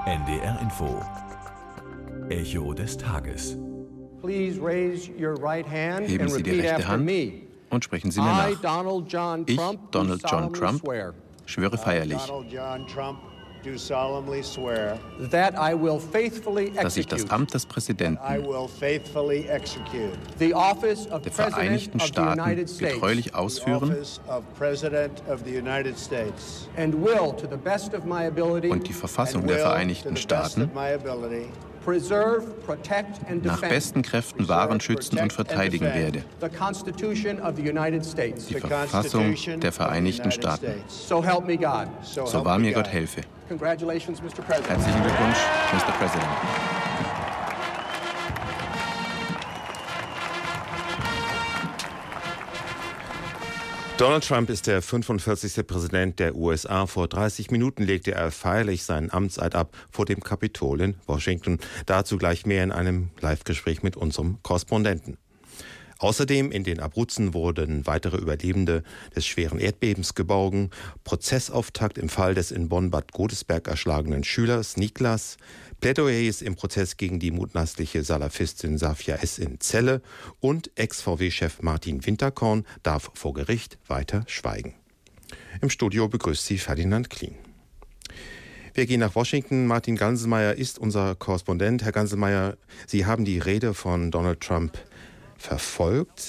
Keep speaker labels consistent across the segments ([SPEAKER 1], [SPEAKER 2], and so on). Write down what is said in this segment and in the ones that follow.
[SPEAKER 1] NDR Info. Echo des Tages.
[SPEAKER 2] Heben Sie die rechte Hand und sprechen Sie mir nach. Ich, Donald John Trump, schwöre feierlich, dass ich das Amt des Präsidenten der Vereinigten Staaten getreulich ausführen und die Verfassung der Vereinigten Staaten nach besten Kräften wahren, schützen und verteidigen werde. Die Verfassung der Vereinigten Staaten. So wahr mir Gott helfe. Herzlichen Glückwunsch, Mr. President.
[SPEAKER 3] Donald Trump ist der 45. Präsident der USA. Vor 30 Minuten legte er feierlich seinen Amtseid ab vor dem Kapitol in Washington. Dazu gleich mehr in einem Live-Gespräch mit unserem Korrespondenten. Außerdem in den Abruzzen wurden weitere Überlebende des schweren Erdbebens geborgen. Prozessauftakt im Fall des in Bonn-Bad Godesberg erschlagenen Schülers Niklas. Plädoyers im Prozess gegen die mutmaßliche Salafistin Safia S. in Celle. Und Ex-VW-Chef Martin Winterkorn darf vor Gericht weiter schweigen. Im Studio begrüßt Sie Ferdinand Klien. Wir gehen nach Washington. Martin Ganselmeier ist unser Korrespondent. Herr Ganselmeier, Sie haben die Rede von Donald Trump verfolgt.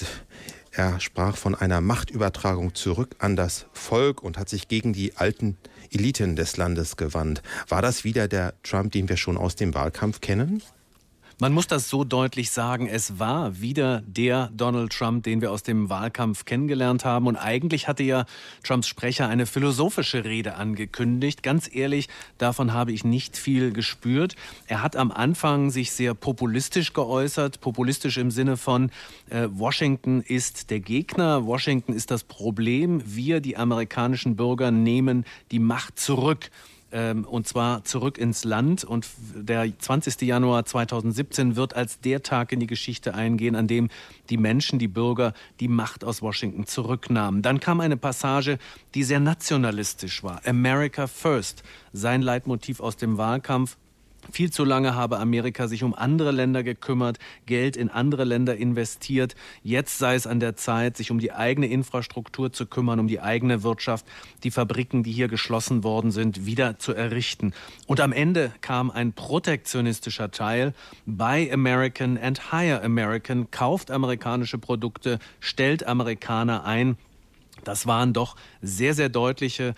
[SPEAKER 3] Er sprach von einer Machtübertragung zurück an das Volk und hat sich gegen die alten Eliten des Landes gewandt. War das wieder der Trump, den wir schon aus dem Wahlkampf kennen?
[SPEAKER 2] Man muss das so deutlich sagen, es war wieder der Donald Trump, den wir aus dem Wahlkampf kennengelernt haben. Und eigentlich hatte ja Trumps Sprecher eine philosophische Rede angekündigt. Ganz ehrlich, davon habe ich nicht viel gespürt. Er hat am Anfang sich sehr populistisch geäußert, populistisch im Sinne von Washington ist der Gegner, Washington ist das Problem. Wir, die amerikanischen Bürger, nehmen die Macht zurück. Und zwar zurück ins Land. Und der 20. Januar 2017 wird als der Tag in die Geschichte eingehen, an dem die Menschen, die Bürger, die Macht aus Washington zurücknahmen. Dann kam eine Passage, die sehr nationalistisch war. America First, sein Leitmotiv aus dem Wahlkampf. Viel zu lange habe Amerika sich um andere Länder gekümmert, Geld in andere Länder investiert. Jetzt sei es an der Zeit, sich um die eigene Infrastruktur zu kümmern, um die eigene Wirtschaft, die Fabriken, die hier geschlossen worden sind, wieder zu errichten. Und am Ende kam ein protektionistischer Teil. Buy American and hire American, kauft amerikanische Produkte, stellt Amerikaner ein. Das waren doch sehr, sehr deutliche,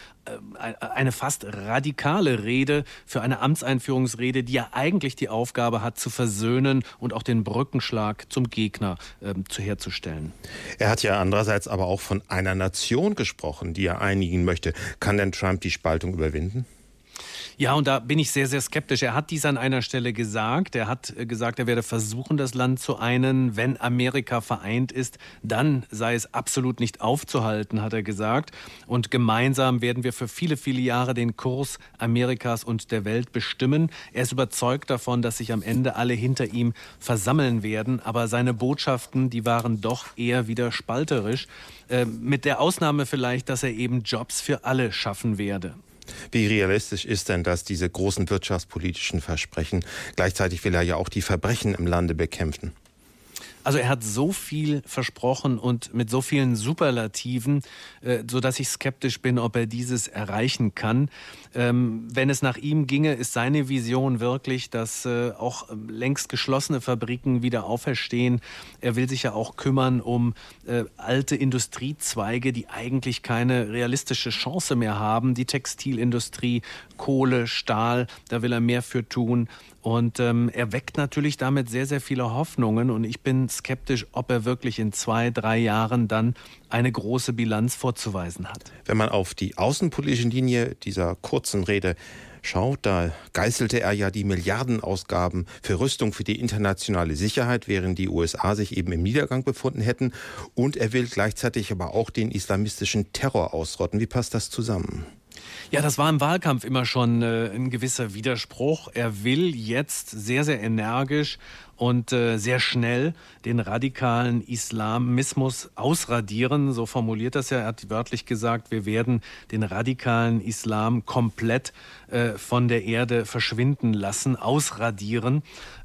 [SPEAKER 2] eine fast radikale Rede für eine Amtseinführungsrede, die ja eigentlich die Aufgabe hat, zu versöhnen und auch den Brückenschlag zum Gegner herzustellen.
[SPEAKER 3] Er hat ja andererseits aber auch von einer Nation gesprochen, die er einigen möchte. Kann denn Trump die Spaltung überwinden?
[SPEAKER 2] Ja, und da bin ich sehr, sehr skeptisch. Er hat dies an einer Stelle gesagt. Er hat gesagt, er werde versuchen, das Land zu einen. Wenn Amerika vereint ist, dann sei es absolut nicht aufzuhalten, hat er gesagt. Und gemeinsam werden wir für viele, viele Jahre den Kurs Amerikas und der Welt bestimmen. Er ist überzeugt davon, dass sich am Ende alle hinter ihm versammeln werden. Aber seine Botschaften, die waren doch eher wieder spalterisch. Mit der Ausnahme vielleicht, dass er eben Jobs für alle schaffen werde.
[SPEAKER 3] Wie realistisch ist denn das, diese großen wirtschaftspolitischen Versprechen? Gleichzeitig will er ja auch die Verbrechen im Lande bekämpfen.
[SPEAKER 2] Also er hat so viel versprochen und mit so vielen Superlativen, sodass ich skeptisch bin, ob er dieses erreichen kann. Wenn es nach ihm ginge, ist seine Vision wirklich, dass auch längst geschlossene Fabriken wieder auferstehen. Er will sich ja auch kümmern um alte Industriezweige, die eigentlich keine realistische Chance mehr haben. Die Textilindustrie, Kohle, Stahl, da will er mehr für tun. Und er weckt natürlich damit sehr, sehr viele Hoffnungen. Und ich bin skeptisch, ob er wirklich in 2-3 Jahren dann eine große Bilanz vorzuweisen hat.
[SPEAKER 3] Wenn man auf die außenpolitische Linie dieser kurzen Rede schaut, da geißelte er ja die Milliardenausgaben für Rüstung für die internationale Sicherheit, während die USA sich eben im Niedergang befunden hätten. Und er will gleichzeitig aber auch den islamistischen Terror ausrotten. Wie passt das zusammen?
[SPEAKER 2] Ja, das war im Wahlkampf immer schon ein gewisser Widerspruch. Er will jetzt sehr, sehr energisch und sehr schnell den radikalen Islamismus ausradieren. So formuliert das er. Er hat wörtlich gesagt, wir werden den radikalen Islam komplett von der Erde verschwinden lassen, ausradieren.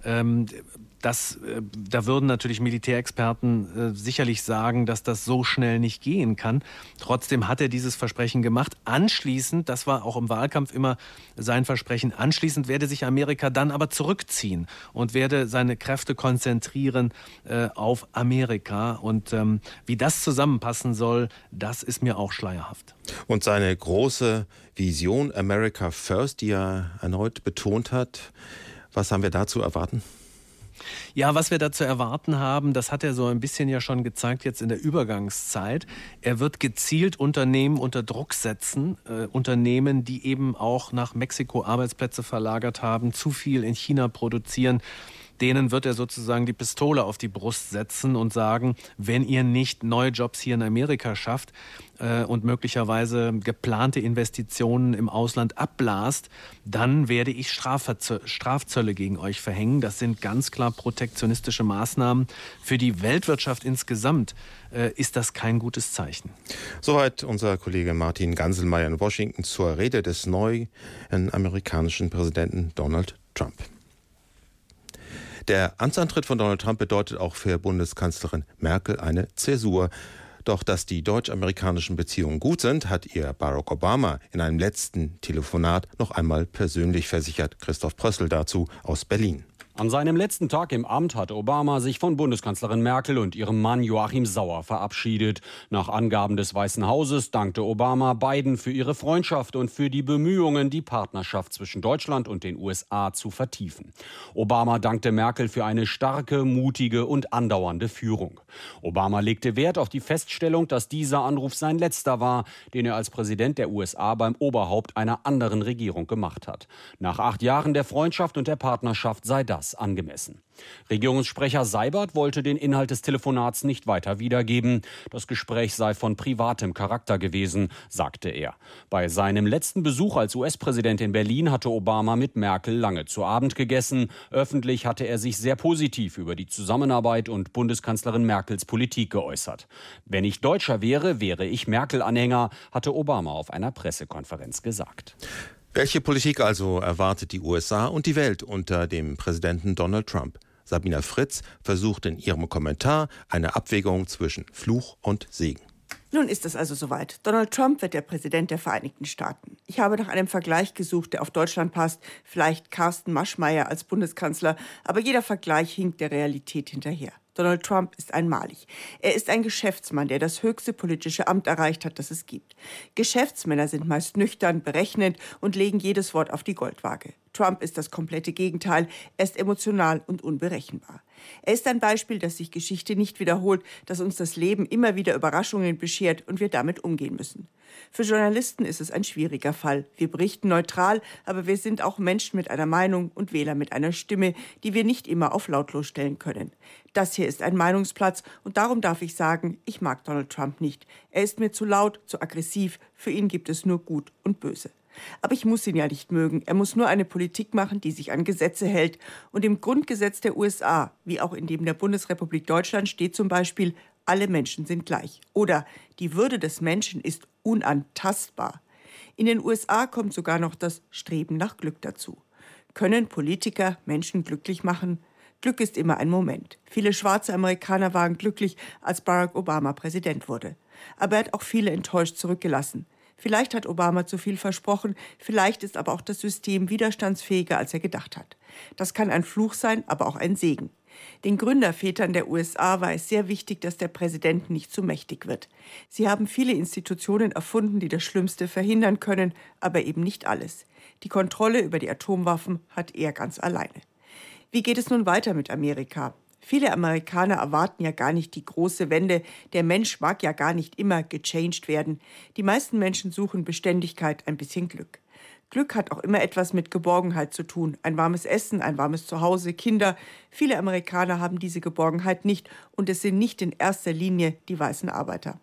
[SPEAKER 2] Da würden natürlich Militärexperten sicherlich sagen, dass das so schnell nicht gehen kann. Trotzdem hat er dieses Versprechen gemacht. Anschließend, das war auch im Wahlkampf immer sein Versprechen, anschließend werde sich Amerika dann aber zurückziehen und werde seine Kräfte konzentrieren auf Amerika. Und wie das zusammenpassen soll, das ist mir auch schleierhaft.
[SPEAKER 3] Und seine große Vision America First, die er erneut betont hat, was haben wir da zu erwarten?
[SPEAKER 2] Ja, was wir da zu erwarten haben, das hat er so ein bisschen ja schon gezeigt jetzt in der Übergangszeit. Er wird gezielt Unternehmen unter Druck setzen, Unternehmen, die eben auch nach Mexiko Arbeitsplätze verlagert haben, zu viel in China produzieren. Denen wird er sozusagen die Pistole auf die Brust setzen und sagen, wenn ihr nicht neue Jobs hier in Amerika schafft und möglicherweise geplante Investitionen im Ausland abblast, dann werde ich Strafzölle gegen euch verhängen. Das sind ganz klar protektionistische Maßnahmen. Für die Weltwirtschaft insgesamt ist das kein gutes Zeichen.
[SPEAKER 3] Soweit unser Kollege Martin Ganselmeier in Washington zur Rede des neuen amerikanischen Präsidenten Donald Trump. Der Amtsantritt von Donald Trump bedeutet auch für Bundeskanzlerin Merkel eine Zäsur. Doch dass die deutsch-amerikanischen Beziehungen gut sind, hat ihr Barack Obama in einem letzten Telefonat noch einmal persönlich versichert. Christoph Prössl dazu aus Berlin.
[SPEAKER 4] An seinem letzten Tag im Amt hat Obama sich von Bundeskanzlerin Merkel und ihrem Mann Joachim Sauer verabschiedet. Nach Angaben des Weißen Hauses dankte Obama beiden für ihre Freundschaft und für die Bemühungen, die Partnerschaft zwischen Deutschland und den USA zu vertiefen. Obama dankte Merkel für eine starke, mutige und andauernde Führung. Obama legte Wert auf die Feststellung, dass dieser Anruf sein letzter war, den er als Präsident der USA beim Oberhaupt einer anderen Regierung gemacht hat. Nach 8 Jahren der Freundschaft und der Partnerschaft sei das angemessen. Regierungssprecher Seibert wollte den Inhalt des Telefonats nicht weiter wiedergeben. Das Gespräch sei von privatem Charakter gewesen, sagte er. Bei seinem letzten Besuch als US-Präsident in Berlin hatte Obama mit Merkel lange zu Abend gegessen. Öffentlich hatte er sich sehr positiv über die Zusammenarbeit und Bundeskanzlerin Merkels Politik geäußert. Wenn ich Deutscher wäre, wäre ich Merkel-Anhänger, hatte Obama auf einer Pressekonferenz gesagt.
[SPEAKER 3] Welche Politik also erwartet die USA und die Welt unter dem Präsidenten Donald Trump? Sabina Fritz versucht in ihrem Kommentar eine Abwägung zwischen Fluch und Segen.
[SPEAKER 5] Nun ist es also soweit. Donald Trump wird der Präsident der Vereinigten Staaten. Ich habe nach einem Vergleich gesucht, der auf Deutschland passt. Vielleicht Carsten Maschmeyer als Bundeskanzler. Aber jeder Vergleich hinkt der Realität hinterher. Donald Trump ist einmalig. Er ist ein Geschäftsmann, der das höchste politische Amt erreicht hat, das es gibt. Geschäftsmänner sind meist nüchtern, berechnend und legen jedes Wort auf die Goldwaage. Trump ist das komplette Gegenteil. Er ist emotional und unberechenbar. Er ist ein Beispiel, dass sich Geschichte nicht wiederholt, dass uns das Leben immer wieder Überraschungen beschert und wir damit umgehen müssen. Für Journalisten ist es ein schwieriger Fall. Wir berichten neutral, aber wir sind auch Menschen mit einer Meinung und Wähler mit einer Stimme, die wir nicht immer auf lautlos stellen können. Das hier ist ein Meinungsplatz und darum darf ich sagen, ich mag Donald Trump nicht. Er ist mir zu laut, zu aggressiv. Für ihn gibt es nur Gut und Böse. Aber ich muss ihn ja nicht mögen. Er muss nur eine Politik machen, die sich an Gesetze hält. Und im Grundgesetz der USA, wie auch in dem der Bundesrepublik Deutschland, steht zum Beispiel, alle Menschen sind gleich. Oder die Würde des Menschen ist unantastbar. In den USA kommt sogar noch das Streben nach Glück dazu. Können Politiker Menschen glücklich machen? Glück ist immer ein Moment. Viele schwarze Amerikaner waren glücklich, als Barack Obama Präsident wurde. Aber er hat auch viele enttäuscht zurückgelassen. Vielleicht hat Obama zu viel versprochen, vielleicht ist aber auch das System widerstandsfähiger, als er gedacht hat. Das kann ein Fluch sein, aber auch ein Segen. Den Gründervätern der USA war es sehr wichtig, dass der Präsident nicht zu mächtig wird. Sie haben viele Institutionen erfunden, die das Schlimmste verhindern können, aber eben nicht alles. Die Kontrolle über die Atomwaffen hat er ganz alleine. Wie geht es nun weiter mit Amerika? Viele Amerikaner erwarten ja gar nicht die große Wende. Der Mensch mag ja gar nicht immer gechanged werden. Die meisten Menschen suchen Beständigkeit, ein bisschen Glück. Glück hat auch immer etwas mit Geborgenheit zu tun. Ein warmes Essen, ein warmes Zuhause, Kinder. Viele Amerikaner haben diese Geborgenheit nicht und es sind nicht in erster Linie die weißen Arbeiter.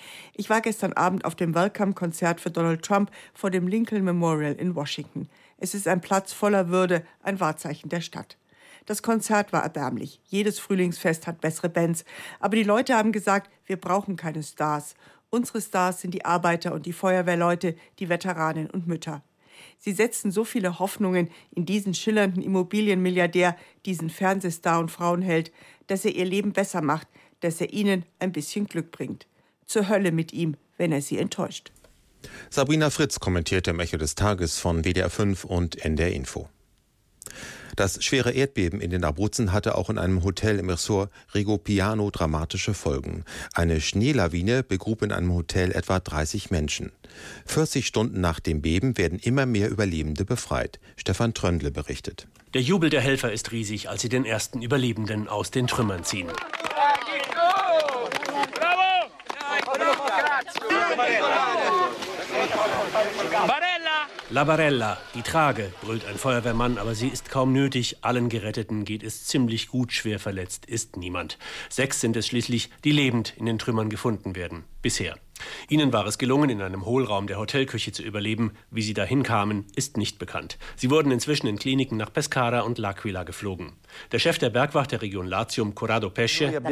[SPEAKER 5] Ich war gestern Abend auf dem Welcome-Konzert für Donald Trump vor dem Lincoln Memorial in Washington. Es ist ein Platz voller Würde, ein Wahrzeichen der Stadt. Das Konzert war erbärmlich. Jedes Frühlingsfest hat bessere Bands. Aber die Leute haben gesagt, wir brauchen keine Stars. Unsere Stars sind die Arbeiter und die Feuerwehrleute, die Veteranen und Mütter. Sie setzen so viele Hoffnungen in diesen schillernden Immobilienmilliardär, diesen Fernsehstar und Frauenheld, dass er ihr Leben besser macht, dass er ihnen ein bisschen Glück bringt. Zur Hölle mit ihm, wenn er sie enttäuscht.
[SPEAKER 3] Sabrina Fritz kommentierte im Echo des Tages von WDR 5 und NDR Info. Das schwere Erdbeben in den Abruzzen hatte auch in einem Hotel im Ressort Rigopiano dramatische Folgen. Eine Schneelawine begrub in einem Hotel etwa 30 Menschen. 40 Stunden nach dem Beben werden immer mehr Überlebende befreit. Stefan Tröndle berichtet.
[SPEAKER 6] Der Jubel der Helfer ist riesig, als sie den ersten Überlebenden aus den Trümmern ziehen. La Barella, die Trage, brüllt ein Feuerwehrmann, aber sie ist kaum nötig. Allen Geretteten geht es ziemlich gut, schwer verletzt ist niemand. 6 sind es schließlich, die lebend in den Trümmern gefunden werden. Bisher. Ihnen war es gelungen, in einem Hohlraum der Hotelküche zu überleben. Wie sie dahin kamen, ist nicht bekannt. Sie wurden inzwischen in Kliniken nach Pescara und L'Aquila geflogen. Der Chef der Bergwacht der Region Latium, Corrado Pesce: Wir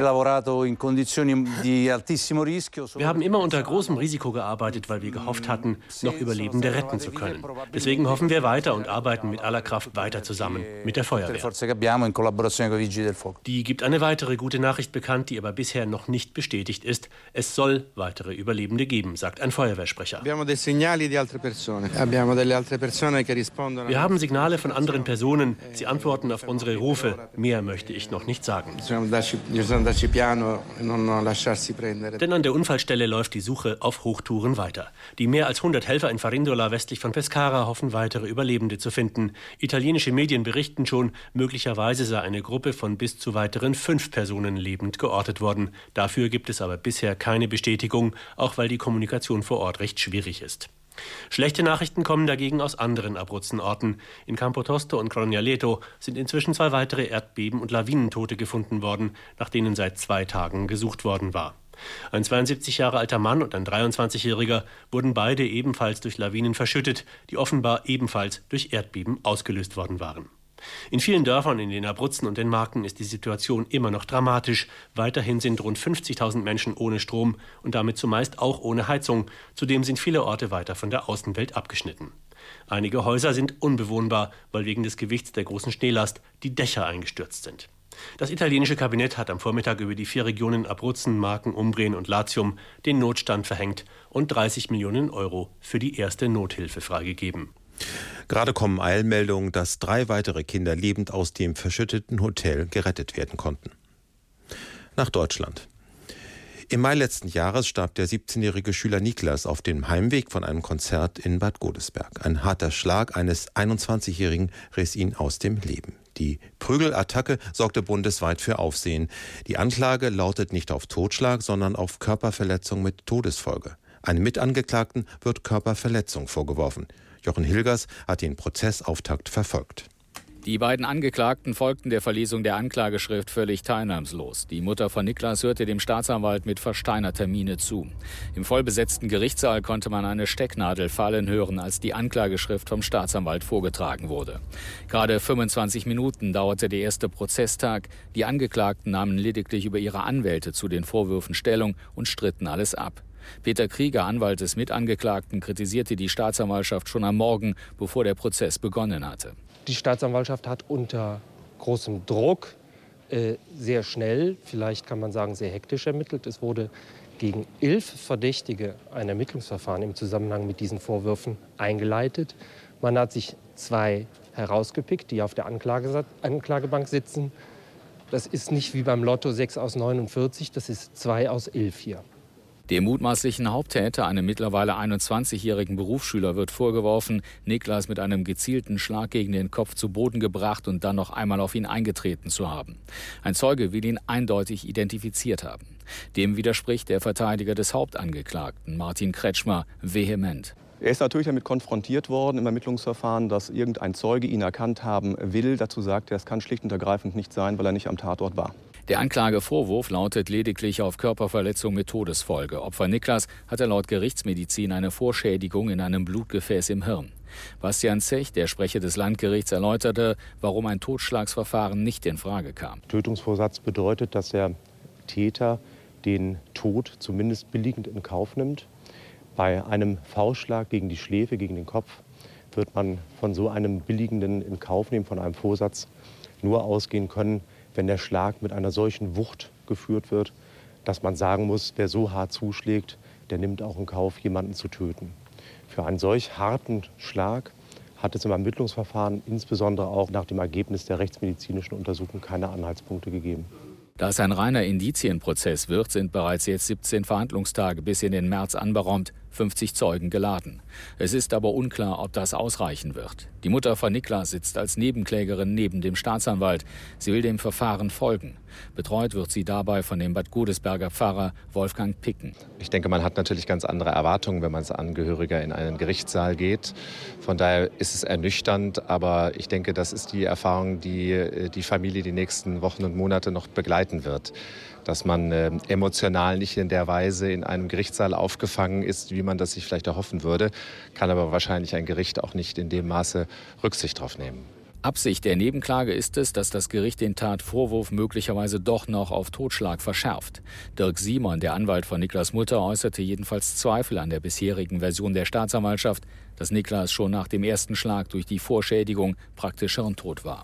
[SPEAKER 6] haben immer unter großem Risiko gearbeitet, weil wir gehofft hatten, noch Überlebende retten zu können. Deswegen hoffen wir weiter und arbeiten mit aller Kraft weiter zusammen mit der Feuerwehr. Die gibt eine weitere gute Nachricht bekannt, die aber bisher noch nicht bestätigt ist. Es soll weitere Überlebende geben, sagt ein Feuerwehrsprecher. Wir haben Signale von anderen Personen. Sie antworten auf unsere Rufe. Mehr möchte ich noch nicht sagen. Denn an der Unfallstelle läuft die Suche auf Hochtouren weiter. Die mehr als 100 Helfer in Farindola westlich von Pescara hoffen, weitere Überlebende zu finden. Italienische Medien berichten schon, möglicherweise sei eine Gruppe von bis zu weiteren 5 Personen lebend geortet worden. Dafür gibt es aber bisher keine Bestätigung, auch weil die Kommunikation vor Ort recht schwierig ist. Schlechte Nachrichten kommen dagegen aus anderen Abruzzenorten. In Campotosto und Crognaletto sind inzwischen 2 weitere Erdbeben- und Lawinentote gefunden worden, nach denen seit 2 Tagen gesucht worden war. Ein 72 Jahre alter Mann und ein 23-Jähriger wurden beide ebenfalls durch Lawinen verschüttet, die offenbar ebenfalls durch Erdbeben ausgelöst worden waren. In vielen Dörfern in den Abruzzen und den Marken ist die Situation immer noch dramatisch. Weiterhin sind rund 50.000 Menschen ohne Strom und damit zumeist auch ohne Heizung. Zudem sind viele Orte weiter von der Außenwelt abgeschnitten. Einige Häuser sind unbewohnbar, weil wegen des Gewichts der großen Schneelast die Dächer eingestürzt sind. Das italienische Kabinett hat am Vormittag über die 4 Regionen Abruzzen, Marken, Umbrien und Latium den Notstand verhängt und 30 Millionen Euro für die erste Nothilfe freigegeben.
[SPEAKER 3] Gerade kommen Eilmeldungen, dass 3 weitere Kinder lebend aus dem verschütteten Hotel gerettet werden konnten. Nach Deutschland. Im Mai letzten Jahres starb der 17-jährige Schüler Niklas auf dem Heimweg von einem Konzert in Bad Godesberg. Ein harter Schlag eines 21-Jährigen riss ihn aus dem Leben. Die Prügelattacke sorgte bundesweit für Aufsehen. Die Anklage lautet nicht auf Totschlag, sondern auf Körperverletzung mit Todesfolge. Einem Mitangeklagten wird Körperverletzung vorgeworfen. Jochen Hilgers hat den Prozessauftakt verfolgt.
[SPEAKER 7] Die beiden Angeklagten folgten der Verlesung der Anklageschrift völlig teilnahmslos. Die Mutter von Niklas hörte dem Staatsanwalt mit versteinerter Miene zu. Im vollbesetzten Gerichtssaal konnte man eine Stecknadel fallen hören, als die Anklageschrift vom Staatsanwalt vorgetragen wurde. Gerade 25 Minuten dauerte der erste Prozesstag. Die Angeklagten nahmen lediglich über ihre Anwälte zu den Vorwürfen Stellung und stritten alles ab. Peter Krieger, Anwalt des Mitangeklagten, kritisierte die Staatsanwaltschaft schon am Morgen, bevor der Prozess begonnen hatte.
[SPEAKER 8] Die Staatsanwaltschaft hat unter großem Druck sehr schnell, vielleicht kann man sagen sehr hektisch ermittelt. Es wurde gegen 11 Verdächtige ein Ermittlungsverfahren im Zusammenhang mit diesen Vorwürfen eingeleitet. Man hat sich 2 herausgepickt, die auf der Anklagebank sitzen. Das ist nicht wie beim Lotto 6 aus 49, das ist 2 aus 11 hier.
[SPEAKER 7] Dem mutmaßlichen Haupttäter, einem mittlerweile 21-jährigen Berufsschüler, wird vorgeworfen, Niklas mit einem gezielten Schlag gegen den Kopf zu Boden gebracht und dann noch einmal auf ihn eingetreten zu haben. Ein Zeuge will ihn eindeutig identifiziert haben. Dem widerspricht der Verteidiger des Hauptangeklagten, Martin Kretschmer, vehement.
[SPEAKER 9] Er ist natürlich damit konfrontiert worden im Ermittlungsverfahren, dass irgendein Zeuge ihn erkannt haben will. Dazu sagt er, es kann schlicht und ergreifend nicht sein, weil er nicht am Tatort war.
[SPEAKER 7] Der Anklagevorwurf lautet lediglich auf Körperverletzung mit Todesfolge. Opfer Niklas hatte laut Gerichtsmedizin eine Vorschädigung in einem Blutgefäß im Hirn. Bastian Zech, der Sprecher des Landgerichts, erläuterte, warum ein Totschlagsverfahren nicht in Frage kam.
[SPEAKER 10] Tötungsvorsatz bedeutet, dass der Täter den Tod zumindest billigend in Kauf nimmt. Bei einem Faustschlag gegen die Schläfe, gegen den Kopf, wird man von so einem billigenden in Kauf nehmen, von einem Vorsatz, nur ausgehen können, wenn der Schlag mit einer solchen Wucht geführt wird, dass man sagen muss, wer so hart zuschlägt, der nimmt auch in Kauf, jemanden zu töten. Für einen solch harten Schlag hat es im Ermittlungsverfahren, insbesondere auch nach dem Ergebnis der rechtsmedizinischen Untersuchung, keine Anhaltspunkte gegeben.
[SPEAKER 7] Da es ein reiner Indizienprozess wird, sind bereits jetzt 17 Verhandlungstage bis in den März anberaumt, 50 Zeugen geladen. Es ist aber unklar, ob das ausreichen wird. Die Mutter von Niklas sitzt als Nebenklägerin neben dem Staatsanwalt. Sie will dem Verfahren folgen. Betreut wird sie dabei von dem Bad Godesberger Pfarrer Wolfgang Picken.
[SPEAKER 11] Ich denke, man hat natürlich ganz andere Erwartungen, wenn man als Angehöriger in einen Gerichtssaal geht. Von daher ist es ernüchternd, aber ich denke, das ist die Erfahrung, die die Familie die nächsten Wochen und Monate noch begleiten wird. Dass man emotional nicht in der Weise in einem Gerichtssaal aufgefangen ist, wie man das sich vielleicht erhoffen würde, kann aber wahrscheinlich ein Gericht auch nicht in dem Maße Rücksicht drauf nehmen.
[SPEAKER 7] Absicht der Nebenklage ist es, dass das Gericht den Tatvorwurf möglicherweise doch noch auf Totschlag verschärft. Dirk Simon, der Anwalt von Niklas Mutter, äußerte jedenfalls Zweifel an der bisherigen Version der Staatsanwaltschaft, dass Niklas schon nach dem ersten Schlag durch die Vorschädigung praktisch hirntot war.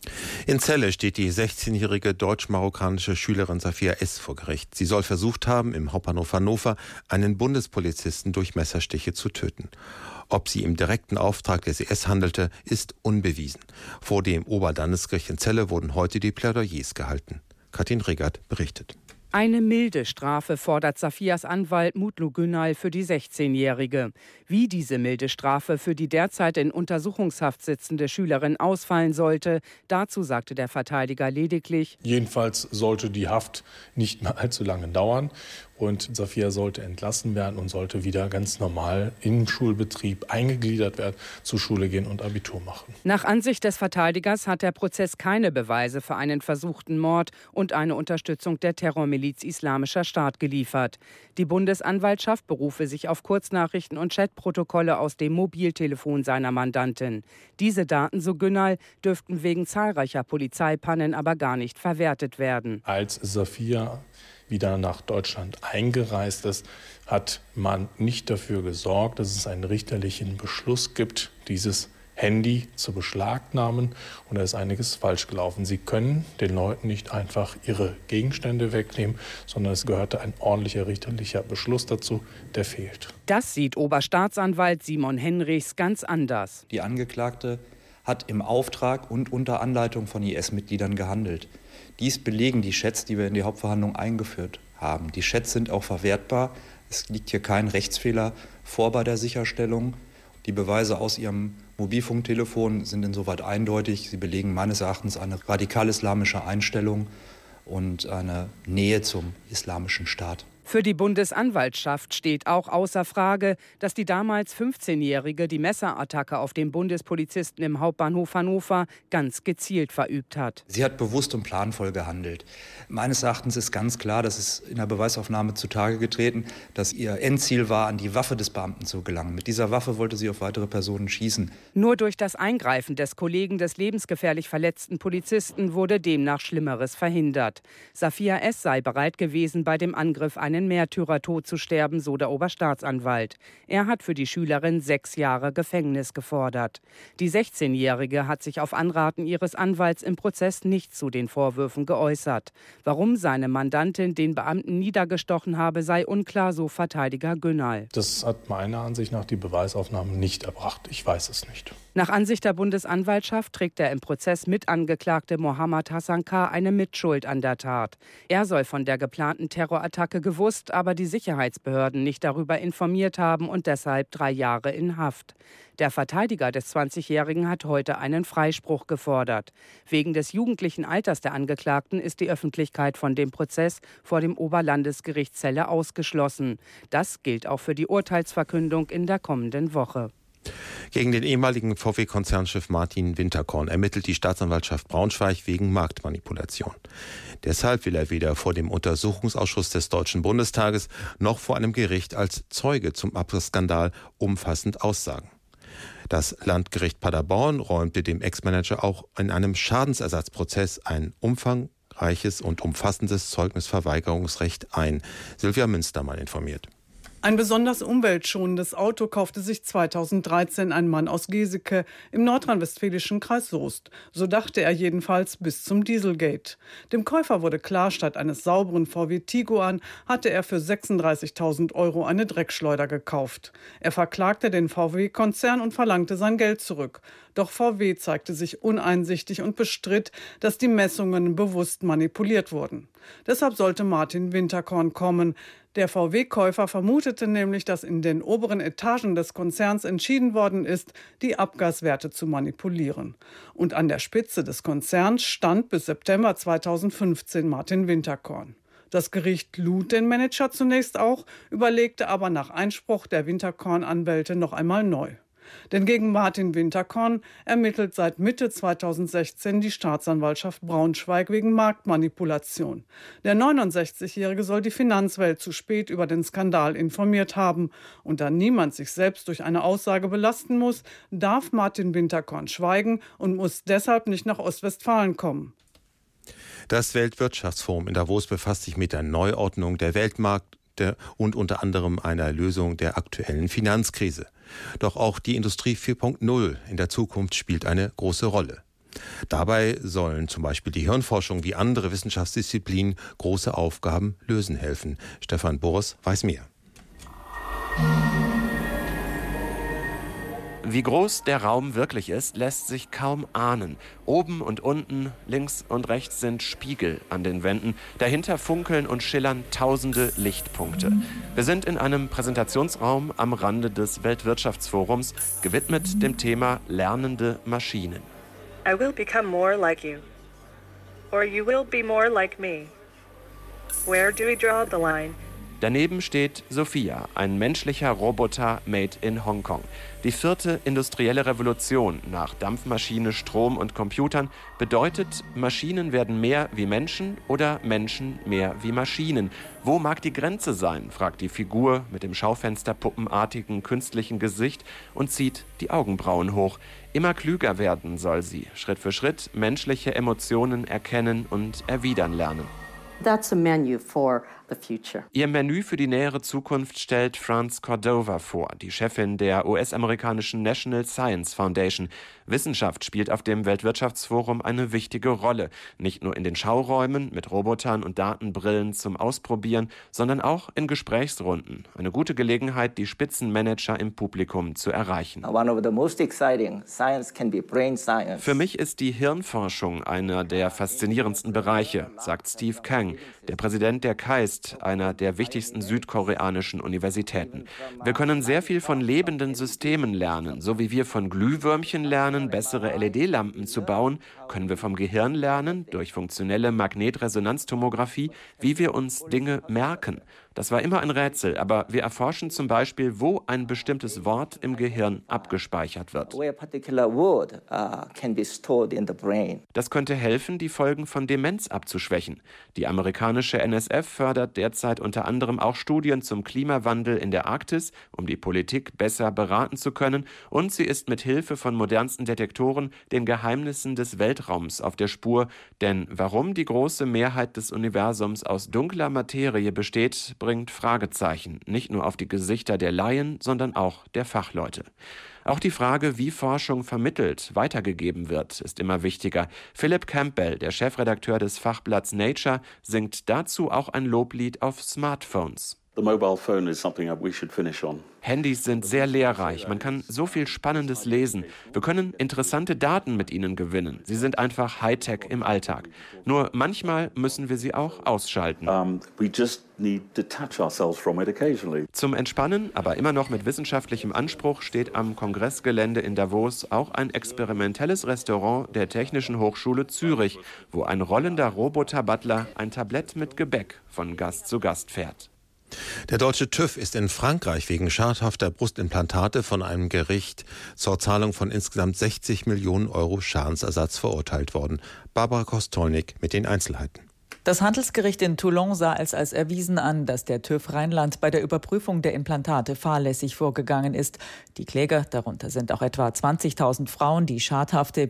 [SPEAKER 3] In Celle steht die 16-jährige deutsch-marokkanische Schülerin Safia S. vor Gericht. Sie soll versucht haben, im Hauptbahnhof Hannover einen Bundespolizisten durch Messerstiche zu töten. Ob sie im direkten Auftrag des IS handelte, ist unbewiesen. Vor dem Oberlandesgericht in Celle wurden heute die Plädoyers gehalten. Katrin Regert berichtet.
[SPEAKER 12] Eine milde Strafe fordert Safias Anwalt Mutlu Günal für die 16-Jährige. Wie diese milde Strafe für die derzeit in Untersuchungshaft sitzende Schülerin ausfallen sollte, dazu sagte der Verteidiger lediglich:
[SPEAKER 13] Jedenfalls sollte die Haft nicht mehr allzu lange dauern und Safia sollte entlassen werden und sollte wieder ganz normal im Schulbetrieb eingegliedert werden, zur Schule gehen und Abitur machen.
[SPEAKER 12] Nach Ansicht des Verteidigers hat der Prozess keine Beweise für einen versuchten Mord und eine Unterstützung der Terrormiliz Islamischer Staat geliefert. Die Bundesanwaltschaft berufe sich auf Kurznachrichten und Chatprotokolle aus dem Mobiltelefon seiner Mandantin. Diese Daten, so Günal, dürften wegen zahlreicher Polizeipannen aber gar nicht verwertet werden.
[SPEAKER 13] Als Safia wieder nach Deutschland eingereist ist, hat man nicht dafür gesorgt, dass es einen richterlichen Beschluss gibt, dieses Handy zu beschlagnahmen, und da ist einiges falsch gelaufen. Sie können den Leuten nicht einfach ihre Gegenstände wegnehmen, sondern es gehörte ein ordentlicher richterlicher Beschluss dazu, der fehlt.
[SPEAKER 12] Das sieht Oberstaatsanwalt Simon Henrichs ganz anders.
[SPEAKER 14] Die Angeklagte hat im Auftrag und unter Anleitung von IS-Mitgliedern gehandelt. Dies belegen die Chats, die wir in die Hauptverhandlung eingeführt haben. Die Chats sind auch verwertbar. Es liegt hier kein Rechtsfehler vor bei der Sicherstellung. Die Beweise aus ihrem Mobilfunktelefon sind insoweit eindeutig. Sie belegen meines Erachtens eine radikal-islamische Einstellung und eine Nähe zum islamischen Staat.
[SPEAKER 12] Für die Bundesanwaltschaft steht auch außer Frage, dass die damals 15-Jährige die Messerattacke auf den Bundespolizisten im Hauptbahnhof Hannover ganz gezielt verübt hat.
[SPEAKER 14] Sie hat bewusst und planvoll gehandelt. Meines Erachtens ist ganz klar, das ist in der Beweisaufnahme zutage getreten, dass ihr Endziel war, an die Waffe des Beamten zu gelangen. Mit dieser Waffe wollte sie auf weitere Personen schießen.
[SPEAKER 12] Nur durch das Eingreifen des Kollegen des lebensgefährlich verletzten Polizisten wurde demnach Schlimmeres verhindert. Safia S. sei bereit gewesen, bei dem Angriff einen Märtyrertod zu sterben, so der Oberstaatsanwalt. Er hat für die Schülerin 6 Jahre Gefängnis gefordert. Die 16-Jährige hat sich auf Anraten ihres Anwalts im Prozess nicht zu den Vorwürfen geäußert. Warum seine Mandantin den Beamten niedergestochen habe, sei unklar, so Verteidiger Günal.
[SPEAKER 13] Das hat meiner Ansicht nach die Beweisaufnahme nicht erbracht. Ich weiß es nicht.
[SPEAKER 12] Nach Ansicht der Bundesanwaltschaft trägt der im Prozess Mitangeklagte Mohammed Hassan K. eine Mitschuld an der Tat. Er soll von der geplanten Terrorattacke gewusst, aber die Sicherheitsbehörden nicht darüber informiert haben und deshalb 3 Jahre in Haft. Der Verteidiger des 20-Jährigen hat heute einen Freispruch gefordert. Wegen des jugendlichen Alters der Angeklagten ist die Öffentlichkeit von dem Prozess vor dem Oberlandesgericht Celle ausgeschlossen. Das gilt auch für die Urteilsverkündung in der kommenden Woche.
[SPEAKER 3] Gegen den ehemaligen VW-Konzernchef Martin Winterkorn ermittelt die Staatsanwaltschaft Braunschweig wegen Marktmanipulation. Deshalb will er weder vor dem Untersuchungsausschuss des Deutschen Bundestages noch vor einem Gericht als Zeuge zum Abwrackskandal umfassend aussagen. Das Landgericht Paderborn räumte dem Ex-Manager auch in einem Schadensersatzprozess ein umfangreiches und umfassendes Zeugnisverweigerungsrecht ein. Silvia Münstermann informiert.
[SPEAKER 15] Ein besonders umweltschonendes Auto kaufte sich 2013 ein Mann aus Geseke im nordrhein-westfälischen Kreis Soest. So dachte er jedenfalls bis zum Dieselgate. Dem Käufer wurde klar, statt eines sauberen VW Tiguan hatte er für 36.000 € eine Dreckschleuder gekauft. Er verklagte den VW-Konzern und verlangte sein Geld zurück. Doch VW zeigte sich uneinsichtig und bestritt, dass die Messungen bewusst manipuliert wurden. Deshalb sollte Martin Winterkorn kommen. Der VW-Käufer vermutete nämlich, dass in den oberen Etagen des Konzerns entschieden worden ist, die Abgaswerte zu manipulieren. Und an der Spitze des Konzerns stand bis September 2015 Martin Winterkorn. Das Gericht lud den Manager zunächst auch, überlegte aber nach Einspruch der Winterkorn-Anwälte noch einmal neu. Denn gegen Martin Winterkorn ermittelt seit Mitte 2016 die Staatsanwaltschaft Braunschweig wegen Marktmanipulation. Der 69-Jährige soll die Finanzwelt zu spät über den Skandal informiert haben. Und da niemand sich selbst durch eine Aussage belasten muss, darf Martin Winterkorn schweigen und muss deshalb nicht nach Ostwestfalen kommen.
[SPEAKER 3] Das Weltwirtschaftsforum in Davos befasst sich mit der Neuordnung der Weltmärkte und unter anderem einer Lösung der aktuellen Finanzkrise. Doch auch die Industrie 4.0 in der Zukunft spielt eine große Rolle. Dabei sollen zum Beispiel die Hirnforschung wie andere Wissenschaftsdisziplinen große Aufgaben lösen helfen. Stefan Bors weiß mehr.
[SPEAKER 16] Wie groß der Raum wirklich ist, lässt sich kaum ahnen. Oben und unten, links und rechts sind Spiegel an den Wänden. Dahinter funkeln und schillern tausende Lichtpunkte. Wir sind in einem Präsentationsraum am Rande des Weltwirtschaftsforums, gewidmet dem Thema lernende Maschinen.
[SPEAKER 17] I will become more like you. Or you will be more like me. Where do we draw the line?
[SPEAKER 16] Daneben steht Sophia, ein menschlicher Roboter made in Hongkong. Die 4. industrielle Revolution nach Dampfmaschine, Strom und Computern bedeutet, Maschinen werden mehr wie Menschen oder Menschen mehr wie Maschinen. Wo mag die Grenze sein, fragt die Figur mit dem Schaufensterpuppenartigen künstlichen Gesicht und zieht die Augenbrauen hoch. Immer klüger werden soll sie, Schritt für Schritt menschliche Emotionen erkennen und erwidern lernen.
[SPEAKER 18] That's a menu for the future.
[SPEAKER 16] Ihr Menü für die nähere Zukunft stellt Franz Cordova vor, die Chefin der US-amerikanischen National Science Foundation. Wissenschaft spielt auf dem Weltwirtschaftsforum eine wichtige Rolle. Nicht nur in den Schauräumen mit Robotern und Datenbrillen zum Ausprobieren, sondern auch in Gesprächsrunden. Eine gute Gelegenheit, die Spitzenmanager im Publikum zu erreichen.
[SPEAKER 18] One of the most exciting science can be brain science.
[SPEAKER 16] Für mich ist die Hirnforschung einer der faszinierendsten Bereiche, sagt Steve Kang, der Präsident der KAIST, einer der wichtigsten südkoreanischen Universitäten. Wir können sehr viel von lebenden Systemen lernen. So wie wir von Glühwürmchen lernen, bessere LED-Lampen zu bauen, können wir vom Gehirn lernen, durch funktionelle Magnetresonanztomographie, wie wir uns Dinge merken. Das war immer ein Rätsel, aber wir erforschen zum Beispiel, wo ein bestimmtes Wort im Gehirn abgespeichert wird. Das könnte helfen, die Folgen von Demenz abzuschwächen. Die amerikanische NSF fördert derzeit unter anderem auch Studien zum Klimawandel in der Arktis, um die Politik besser beraten zu können, und sie ist mit Hilfe von modernsten Detektoren den Geheimnissen des Weltraums auf der Spur. Denn warum die große Mehrheit des Universums aus dunkler Materie besteht, bringt Fragezeichen, nicht nur auf die Gesichter der Laien, sondern auch der Fachleute. Auch die Frage, wie Forschung vermittelt, weitergegeben wird, ist immer wichtiger. Philip Campbell, der Chefredakteur des Fachblatts Nature, singt dazu auch ein Loblied auf Smartphones. Handys sind sehr lehrreich. Man kann so viel Spannendes lesen. Wir können interessante Daten mit ihnen gewinnen. Sie sind einfach Hightech im Alltag. Nur manchmal müssen wir sie auch ausschalten. Zum Entspannen, aber immer noch mit wissenschaftlichem Anspruch, steht am Kongressgelände in Davos auch ein experimentelles Restaurant der Technischen Hochschule Zürich, wo ein rollender Roboter-Butler ein Tablett mit Gebäck von Gast zu Gast fährt.
[SPEAKER 3] Der deutsche TÜV ist in Frankreich wegen schadhafter Brustimplantate von einem Gericht zur Zahlung von insgesamt 60 Millionen Euro Schadensersatz verurteilt worden. Barbara Kostolnik mit den Einzelheiten.
[SPEAKER 19] Das Handelsgericht in Toulon sah es als erwiesen an, dass der TÜV Rheinland bei der Überprüfung der Implantate fahrlässig vorgegangen ist. Die Kläger, darunter sind auch etwa 20.000 Frauen, die schadhafte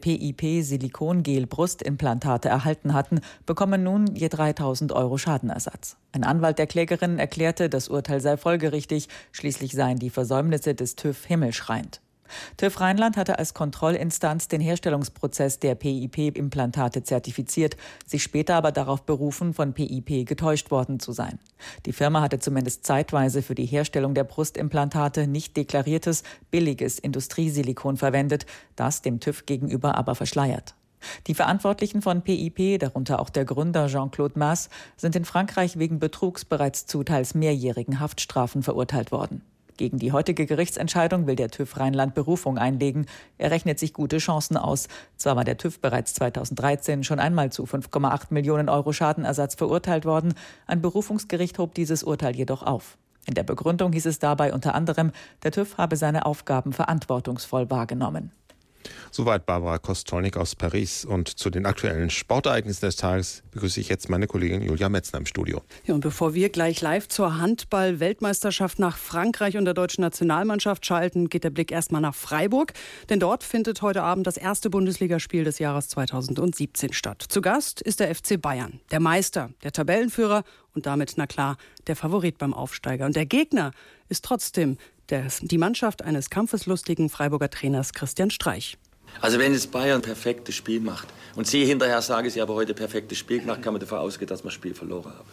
[SPEAKER 19] PIP-Silikongel-Brustimplantate erhalten hatten, bekommen nun je 3.000 Euro Schadenersatz. Ein Anwalt der Klägerin erklärte, das Urteil sei folgerichtig, schließlich seien die Versäumnisse des TÜV himmelschreiend. TÜV Rheinland hatte als Kontrollinstanz den Herstellungsprozess der PIP-Implantate zertifiziert, sich später aber darauf berufen, von PIP getäuscht worden zu sein. Die Firma hatte zumindest zeitweise für die Herstellung der Brustimplantate nicht deklariertes, billiges Industriesilikon verwendet, das dem TÜV gegenüber aber verschleiert. Die Verantwortlichen von PIP, darunter auch der Gründer Jean-Claude Masse, sind in Frankreich wegen Betrugs bereits zu teils mehrjährigen Haftstrafen verurteilt worden. Gegen die heutige Gerichtsentscheidung will der TÜV Rheinland Berufung einlegen. Er rechnet sich gute Chancen aus. Zwar war der TÜV bereits 2013 schon einmal zu 5,8 Millionen Euro Schadenersatz verurteilt worden. Ein Berufungsgericht hob dieses Urteil jedoch auf. In der Begründung hieß es dabei unter anderem, der TÜV habe seine Aufgaben verantwortungsvoll wahrgenommen.
[SPEAKER 3] Soweit Barbara Kostolnik aus Paris. Und zu den aktuellen Sportereignissen des Tages begrüße ich jetzt meine Kollegin Julia Metzner im Studio.
[SPEAKER 15] Ja, und bevor wir gleich live zur Handball-Weltmeisterschaft nach Frankreich und der deutschen Nationalmannschaft schalten, geht der Blick erstmal nach Freiburg. Denn dort findet heute Abend das erste Bundesligaspiel des Jahres 2017 statt. Zu Gast ist der FC Bayern, der Meister, der Tabellenführer und damit, na klar, der Favorit beim Aufsteiger. Und der Gegner ist trotzdem die Mannschaft eines kampfeslustigen Freiburger Trainers Christian Streich.
[SPEAKER 20] Also wenn jetzt Bayern ein perfektes Spiel macht und Sie hinterher sagen, Sie haben heute ein perfektes Spiel gemacht, kann man davon ausgehen, dass man das Spiel verloren hat.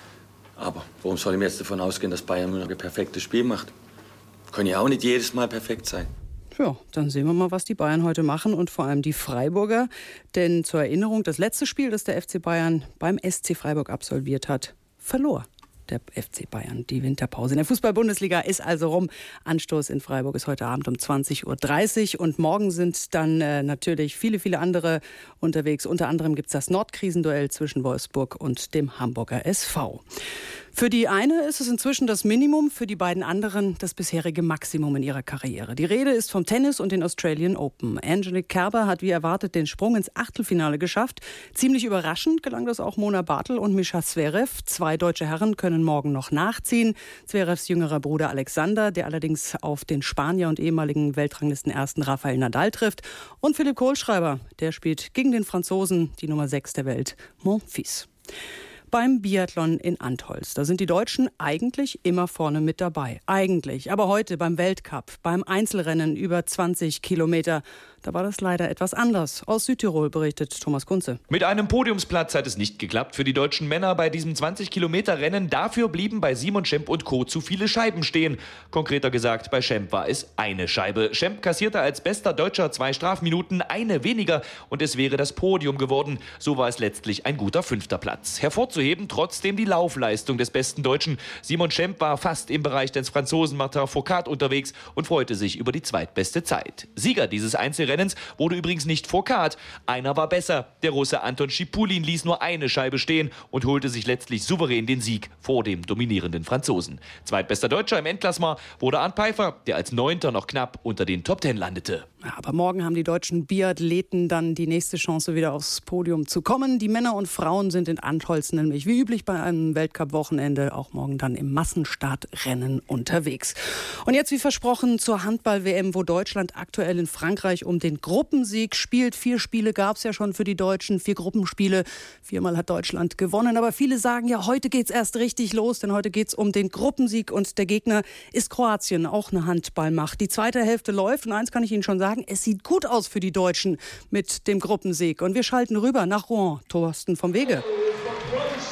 [SPEAKER 20] Aber warum soll ich mir jetzt davon ausgehen, dass Bayern ein perfektes Spiel macht? Können ja auch nicht jedes Mal perfekt sein.
[SPEAKER 15] Ja, dann sehen wir mal, was die Bayern heute machen und vor allem die Freiburger. Denn zur Erinnerung, das letzte Spiel, das der FC Bayern beim SC Freiburg absolviert hat, verlor der FC Bayern die Winterpause in der Fußball-Bundesliga ist also rum. Anstoß in Freiburg ist heute Abend um 20.30 Uhr und morgen sind dann natürlich viele andere unterwegs. Unter anderem gibt es das Nordkrisenduell zwischen Wolfsburg und dem Hamburger SV. Für die eine ist es inzwischen das Minimum, für die beiden anderen das bisherige Maximum in ihrer Karriere. Die Rede ist vom Tennis und den Australian Open. Angelique Kerber hat wie erwartet den Sprung ins Achtelfinale geschafft. Ziemlich überraschend gelang das auch Mona Bartel und Mischa Zverev. 2 deutsche Herren können morgen noch nachziehen. Zverevs jüngerer Bruder Alexander, der allerdings auf den Spanier und ehemaligen Weltranglisten-Ersten Rafael Nadal trifft. Und Philipp Kohlschreiber, der spielt gegen den Franzosen, die Nummer 6 der Welt, Monfils. Beim Biathlon in Antholz. Da sind die Deutschen eigentlich immer vorne mit dabei. Eigentlich. Aber heute beim Weltcup, beim Einzelrennen über 20 Kilometer, da war das leider etwas anders. Aus Südtirol berichtet Thomas Kunze.
[SPEAKER 21] Mit einem Podiumsplatz hat es nicht geklappt für die deutschen Männer bei diesem 20-Kilometer-Rennen. Dafür blieben bei Simon Schemp und Co. zu viele Scheiben stehen. Konkreter gesagt, bei Schemp war es eine Scheibe. Schemp kassierte als bester Deutscher 2 Strafminuten, eine weniger und es wäre das Podium geworden. So war es letztlich ein guter 5. Platz. Hervorzuheben trotzdem die Laufleistung des besten Deutschen. Simon Schemp war fast im Bereich des Franzosen Martin Fourcade unterwegs und freute sich über die zweitbeste Zeit. Sieger dieses Einzelrennens wurde übrigens nicht Fourcade. Einer war besser. Der Russe Anton Schipulin ließ nur eine Scheibe stehen und holte sich letztlich souverän den Sieg vor dem dominierenden Franzosen. Zweitbester Deutscher im Endklassement wurde Arndt Pfeiffer, der als 9. noch knapp unter den Top 10 landete.
[SPEAKER 15] Ja, aber morgen haben die deutschen Biathleten dann die nächste Chance, wieder aufs Podium zu kommen. Die Männer und Frauen sind in Antholz nämlich wie üblich bei einem Weltcup-Wochenende auch morgen dann im Massenstartrennen unterwegs. Und jetzt wie versprochen zur Handball-WM, wo Deutschland aktuell in Frankreich um den Gruppensieg spielt. 4 Spiele gab es ja schon für die Deutschen, 4 Gruppenspiele. 4-mal hat Deutschland gewonnen. Aber viele sagen ja, heute geht's erst richtig los, denn heute geht's um den Gruppensieg und der Gegner ist Kroatien, auch eine Handballmacht. Die zweite Hälfte läuft und eins kann ich Ihnen schon sagen, es sieht gut aus für die Deutschen mit dem Gruppensieg. Und wir schalten rüber nach Rouen. Thorsten vom Wege.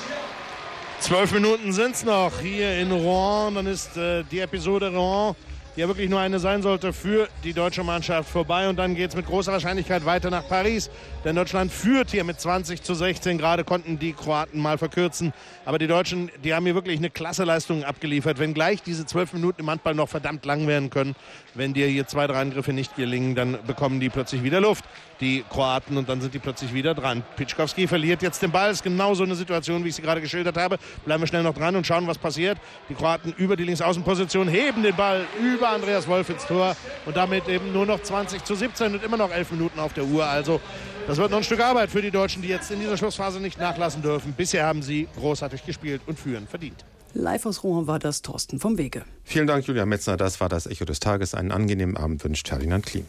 [SPEAKER 22] 12 Minuten sind es noch hier in Rouen. Dann ist die Episode Rouen
[SPEAKER 1] die ja wirklich nur eine sein sollte, für die deutsche Mannschaft vorbei. Und dann geht es mit großer Wahrscheinlichkeit weiter nach Paris. Denn Deutschland führt hier mit 20:16. Gerade konnten die Kroaten mal verkürzen. Aber die Deutschen, die haben hier wirklich eine klasse Leistung abgeliefert. Wenn gleich diese 12 Minuten im Handball noch verdammt lang werden können, wenn dir hier 2, 3 Angriffe nicht gelingen, dann bekommen die plötzlich wieder Luft, die Kroaten, und dann sind die plötzlich wieder dran. Piczkowski verliert jetzt den Ball. Ist genau so eine Situation, wie ich sie gerade geschildert habe. Bleiben wir schnell noch dran und schauen, was passiert. Die Kroaten über die Linksaußenposition heben den Ball über Andreas Wolf ins Tor und damit eben nur noch 20:17 und immer noch 11 Minuten auf der Uhr. Also das wird noch ein Stück Arbeit für die Deutschen, die jetzt in dieser Schlussphase nicht nachlassen dürfen. Bisher haben sie großartig gespielt und führen verdient.
[SPEAKER 22] Live aus Rouen war das Thorsten vom Wege.
[SPEAKER 3] Vielen Dank, Julia Metzner. Das war das Echo des Tages. Einen angenehmen Abend wünscht Ferdinand Klim.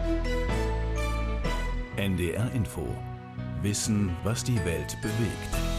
[SPEAKER 23] NDR Info. Wissen, was die Welt bewegt.